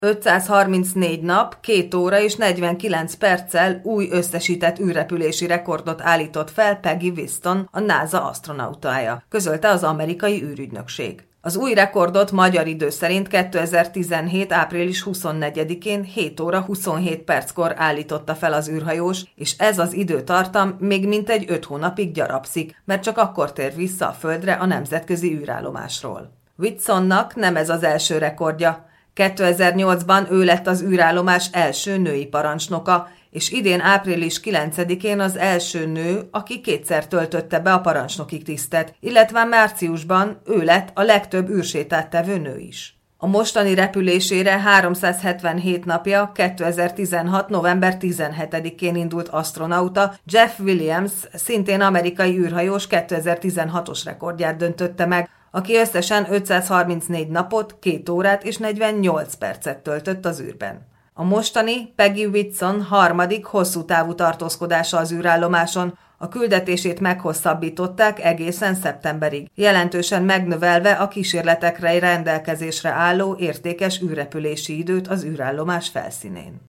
534 nap, 2 óra és 49 perccel új összesített űrrepülési rekordot állított fel Peggy Whiston, a NASA asztronautája, közölte az amerikai űrügynökség. Az új rekordot magyar idő szerint 2017. április 24-én 7 óra 27 perckor állította fel az űrhajós, és ez az időtartam még mintegy 5 hónapig gyarapszik, mert csak akkor tér vissza a Földre a nemzetközi űrállomásról. Whitsonnak nem ez az első rekordja. 2008-ban ő lett az űrállomás első női parancsnoka, és idén április 9-én az első nő, aki kétszer töltötte be a parancsnoki tisztet, illetve márciusban ő lett a legtöbb űrsétát tevő nő is. A mostani repülésére 377 napja 2016. november 17-én indult asztronauta Jeff Williams, szintén amerikai űrhajós 2016-os rekordját döntötte meg, aki összesen 534 napot, 2 órát és 48 percet töltött az űrben. A mostani Peggy Whitson harmadik hosszú távú tartózkodása az űrállomáson, a küldetését meghosszabbították egészen szeptemberig, jelentősen megnövelve a kísérletekre rendelkezésre álló értékes űrrepülési időt az űrállomás felszínén.